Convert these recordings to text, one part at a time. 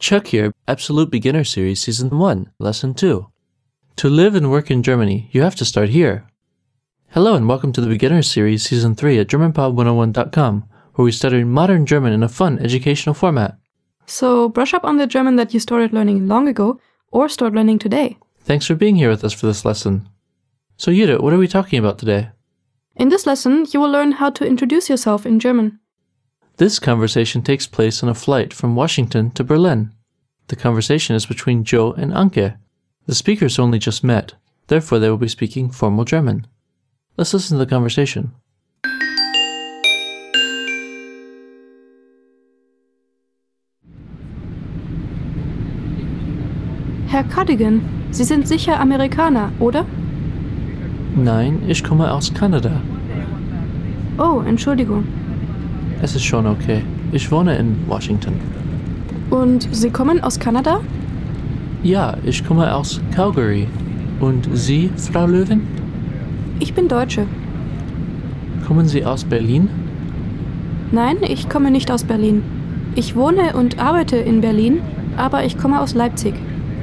Chuck here, Absolute Beginner Series Season 1, Lesson 2. To live and work in Germany, you have to start here. Hello and welcome to the Beginner Series Season 3 at GermanPod101.com, where we study modern German in a fun educational format. So brush up on the German that you started learning long ago, or start learning today. Thanks for being here with us for this lesson. So Judith, what are we talking about today? In this lesson, you will learn how to introduce yourself in German. This conversation takes place on a flight from Washington to Berlin. The conversation is between Joe and Anke. The speakers only just met, therefore they will be speaking formal German. Let's listen to the conversation. Herr Cardigan, Sie sind sicher Amerikaner, oder? Nein, ich komme aus Kanada. Oh, Entschuldigung. Es ist schon okay. Ich wohne in Washington. Und Sie kommen aus Kanada? Ja, ich komme aus Calgary. Und Sie, Frau Löwen? Ich bin Deutsche. Kommen Sie aus Berlin? Nein, ich komme nicht aus Berlin. Ich wohne und arbeite in Berlin, aber ich komme aus Leipzig.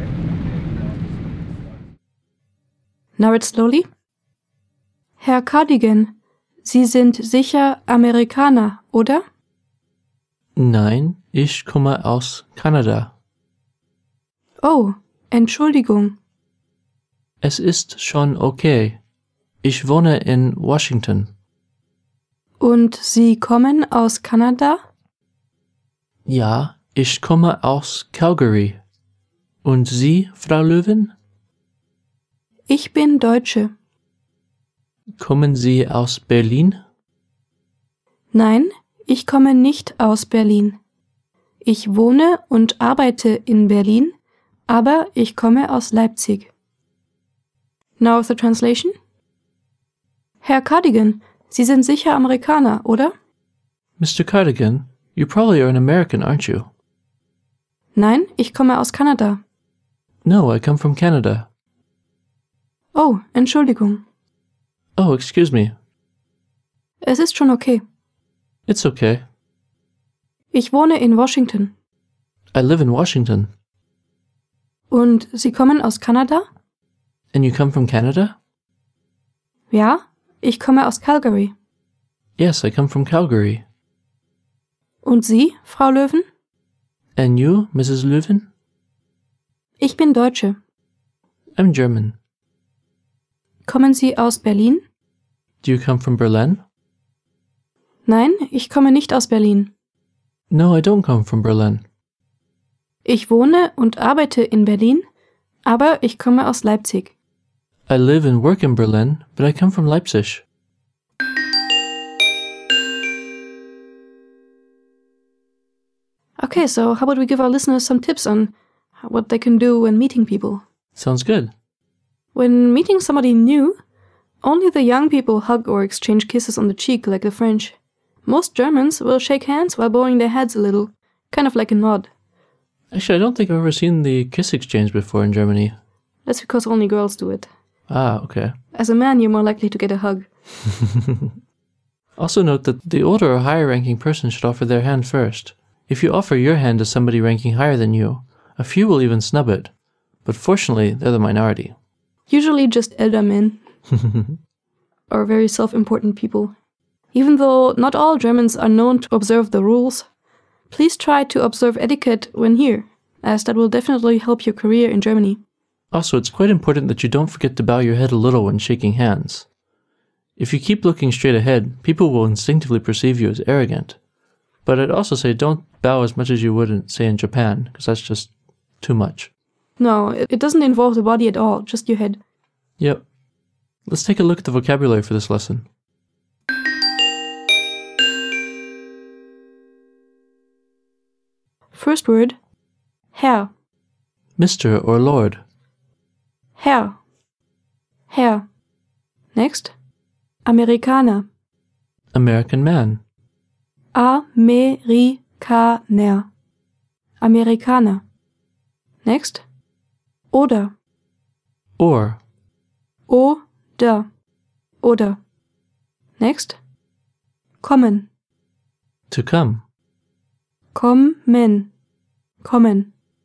Now read slowly. Herr Cardigan, Sie sind sicher Amerikaner, oder? Nein, ich komme aus Kanada. Oh, Entschuldigung. Es ist schon okay. Ich wohne in Washington. Und Sie kommen aus Kanada? Ja, ich komme aus Calgary. Und Sie, Frau Löwen? Ich bin Deutsche. Kommen Sie aus Berlin? Nein, ich komme nicht aus Berlin. Ich wohne und arbeite in Berlin, aber ich komme aus Leipzig. Now the translation. Herr Cardigan, Sie sind sicher Amerikaner, oder? Mr. Cardigan, you probably are an American, aren't you? Nein, ich komme aus Kanada. No, I come from Canada. Oh, Entschuldigung. Oh, excuse me. Es ist schon okay. It's okay. Ich wohne in Washington. I live in Washington. Und Sie kommen aus Kanada? And you come from Canada? Ja, ich komme aus Calgary. Yes, I come from Calgary. Und Sie, Frau Löwen? And you, Mrs. Löwen? Ich bin Deutsche. I'm German. Kommen Sie aus Berlin? Do you come from Berlin? Nein, ich komme nicht aus Berlin. No, I don't come from Berlin. Ich wohne und arbeite in Berlin, aber ich komme aus Leipzig. I live and work in Berlin, but I come from Leipzig. Okay, so how about we give our listeners some tips on what they can do when meeting people? Sounds good. When meeting somebody new, only the young people hug or exchange kisses on the cheek like the French. Most Germans will shake hands while bowing their heads a little, kind of like a nod. Actually, I don't think I've ever seen the kiss exchange before in Germany. That's because only girls do it. Ah, okay. As a man, you're more likely to get a hug. Also note that the older or higher ranking person should offer their hand first. If you offer your hand to somebody ranking higher than you, a few will even snub it. But fortunately, they're the minority. Usually just elder men. Or very self-important people. Even though not all Germans are known to observe the rules, please try to observe etiquette when here, as that will definitely help your career in Germany. Also, it's quite important that you don't forget to bow your head a little when shaking hands. If you keep looking straight ahead, people will instinctively perceive you as arrogant. But I'd also say don't bow as much as you would, say, in Japan, because that's just too much. No, it doesn't involve the body at all, just your head. Yep. Let's take a look at the vocabulary for this lesson. First word, Herr. Mr. or Lord. Herr. Herr. Next, Amerikaner. American man. Amerikaner. Amerikaner. Next, oder. Or. Oder. Oder. Next, kommen. To come. Kommen. Kommen.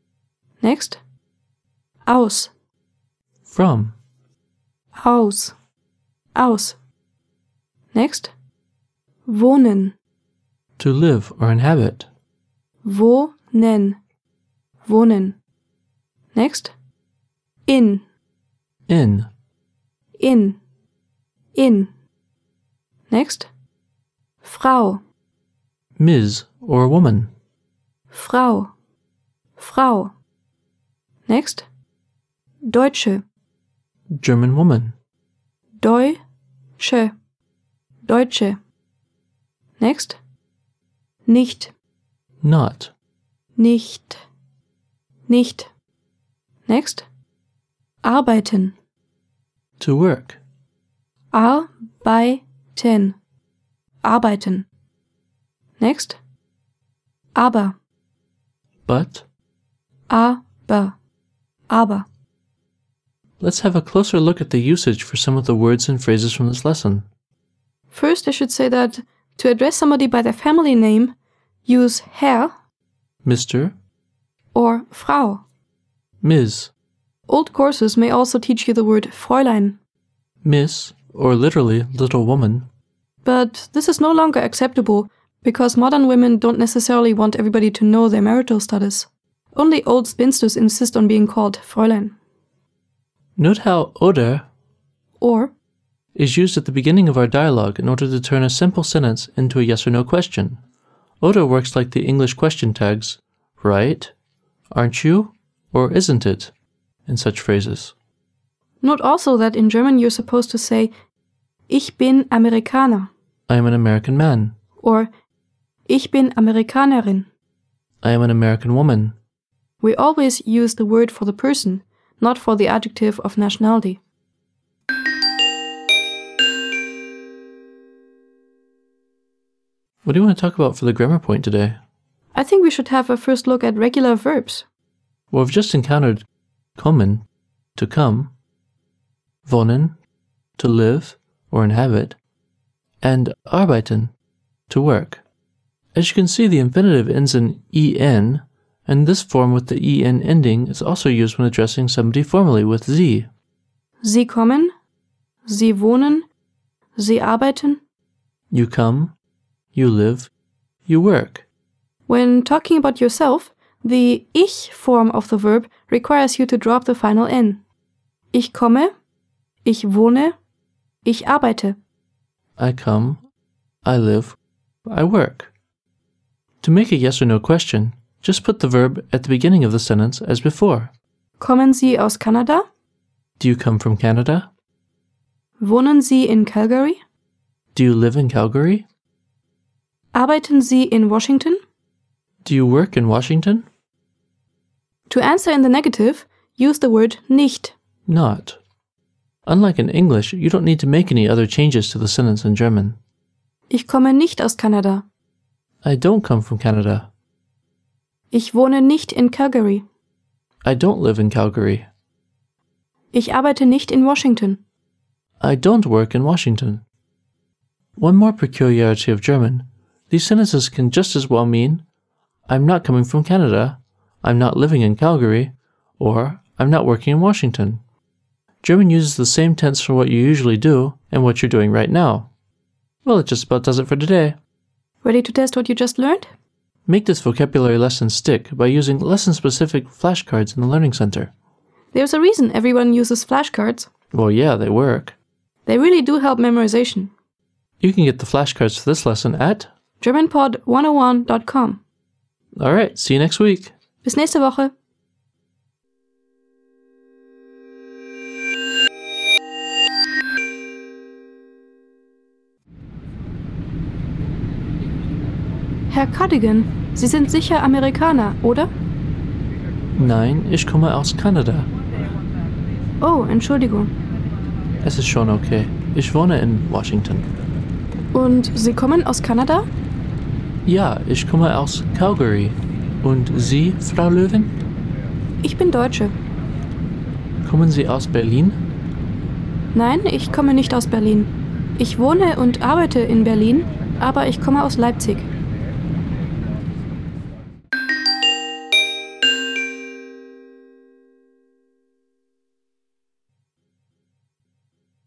Next. Aus. From. Aus. Aus. Next. Wohnen. To live or inhabit. Wohnen. Wohnen. Next. In. In. In. In. Next. Frau. Ms. or woman. Frau. Frau. Next. Deutsche. German woman. Deutsche. Deutsche. Next. Nicht. Not. Nicht. Nicht. Next. Arbeiten. To work. Arbeiten. Arbeiten. Next. Aber. But. Aber. Aber. Let's have a closer look at the usage for some of the words and phrases from this lesson. First, I should say that to address somebody by their family name, use Herr Mr. or Frau. Ms. Old courses may also teach you the word Fräulein. Miss, or literally little woman. But this is no longer acceptable because modern women don't necessarily want everybody to know their marital status. Only old spinsters insist on being called Fräulein. Note how oder Or is used at the beginning of our dialogue in order to turn a simple sentence into a yes or no question. Oder works like the English question tags, right, aren't you, or isn't it, in such phrases. note also that in German you're supposed to say Ich bin Amerikaner I am an American man. or Ich bin Amerikanerin. I am an American woman. We always use the word for the person, not for the adjective of nationality. What do you want to talk about for the grammar point today? I think we should have a first look at regular verbs. Well, we've just encountered kommen, to come, wohnen, to live or inhabit, and arbeiten, to work. As you can see, the infinitive ends in en, and this form with the en ending is also used when addressing somebody formally with sie. Sie kommen, Sie wohnen, Sie arbeiten. You come, you live, you work. When talking about yourself, the Ich form of the verb requires you to drop the final N. Ich komme, ich wohne, ich arbeite. I come, I live, I work. To make a yes or no question, just put the verb at the beginning of the sentence as before. Kommen Sie aus Kanada? Do you come from Canada? Wohnen Sie in Calgary? Do you live in Calgary? Arbeiten Sie in Washington? Do you work in Washington? To answer in the negative, use the word nicht. Not. Unlike in English, you don't need to make any other changes to the sentence in German. Ich komme nicht aus Kanada. I don't come from Canada. Ich wohne nicht in Calgary. I don't live in Calgary. Ich arbeite nicht in Washington. I don't work in Washington. One more peculiarity of German, these sentences can just as well mean I'm not coming from Canada, I'm not living in Calgary, or I'm not working in Washington. German uses the same tense for what you usually do and what you're doing right now. Well, it just about does it for today. Ready to test what you just learned? Make this vocabulary lesson stick by using lesson-specific flashcards in the Learning Center. There's a reason everyone uses flashcards. Well, yeah, they work. They really do help memorization. You can get the flashcards for this lesson at GermanPod101.com. Alright, see you next week. Bis nächste Woche. Herr Cardigan, Sie sind sicher Amerikaner, oder? Nein, ich komme aus Kanada. Oh, Entschuldigung. Es ist schon okay. Ich wohne in Washington. Und Sie kommen aus Kanada? Ja, ich komme aus Calgary. Und Sie, Frau Löwen? Ich bin Deutsche. Kommen Sie aus Berlin? Nein, ich komme nicht aus Berlin. Ich wohne und arbeite in Berlin, aber ich komme aus Leipzig.